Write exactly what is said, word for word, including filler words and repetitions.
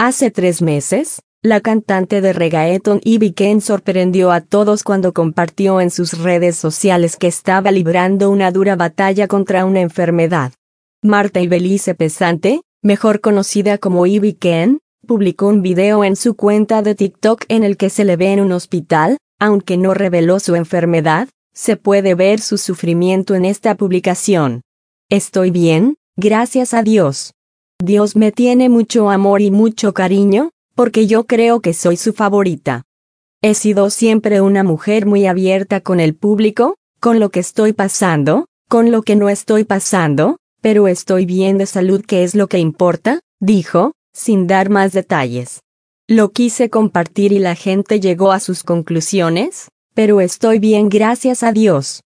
Hace tres meses, la cantante de reggaeton Ivy Queen sorprendió a todos cuando compartió en sus redes sociales que estaba librando una dura batalla contra una enfermedad. Marta Ibelice Pesante, mejor conocida como Ivy Queen, publicó un video en su cuenta de TikTok en el que se le ve en un hospital. Aunque no reveló su enfermedad, se puede ver su sufrimiento en esta publicación. Estoy bien, gracias a Dios. Dios me tiene mucho amor y mucho cariño, porque yo creo que soy su favorita. He sido siempre una mujer muy abierta con el público, con lo que estoy pasando, con lo que no estoy pasando, pero estoy bien de salud, que es lo que importa, dijo, sin dar más detalles. Lo quise compartir y la gente llegó a sus conclusiones, pero estoy bien, gracias a Dios.